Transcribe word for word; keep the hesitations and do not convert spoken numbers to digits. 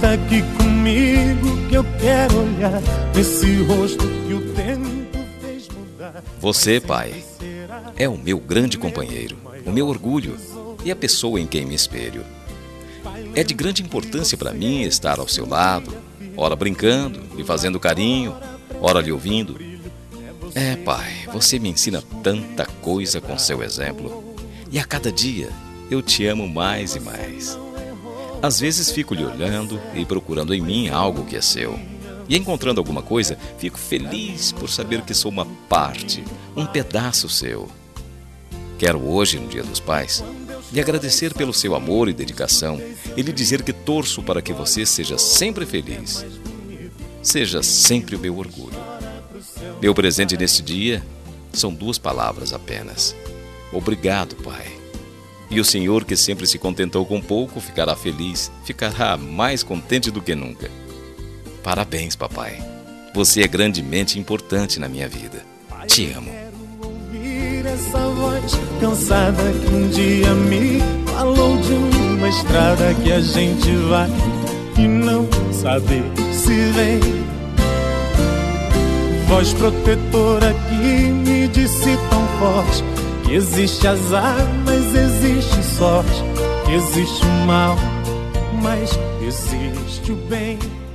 Senta aqui comigo que eu quero olhar nesse rosto que o tempo fez mudar. Você, pai, é o meu grande companheiro, o meu orgulho e a pessoa em quem me espelho. É de grande importância para mim estar ao seu lado, ora brincando, lhe fazendo carinho, ora lhe ouvindo. É, pai, você me ensina tanta coisa com seu exemplo. E a cada dia eu te amo mais e mais. Às vezes fico lhe olhando e procurando em mim algo que é seu. E encontrando alguma coisa, fico feliz por saber que sou uma parte, um pedaço seu. Quero hoje, no Dia dos Pais, lhe agradecer pelo seu amor e dedicação e lhe dizer que torço para que você seja sempre feliz. Seja sempre o meu orgulho. Meu presente neste dia são duas palavras apenas. Obrigado, pai. E o senhor que sempre se contentou com pouco ficará feliz, ficará mais contente do que nunca. Parabéns, papai. Você é grandemente importante na minha vida. Te amo. Quero ouvir essa voz cansada que um dia me falou de uma estrada que a gente vai e não saber se vem. Voz protetora que me disse tão forte que existe azar, mas existe sorte. Existe o mal, mas existe o bem.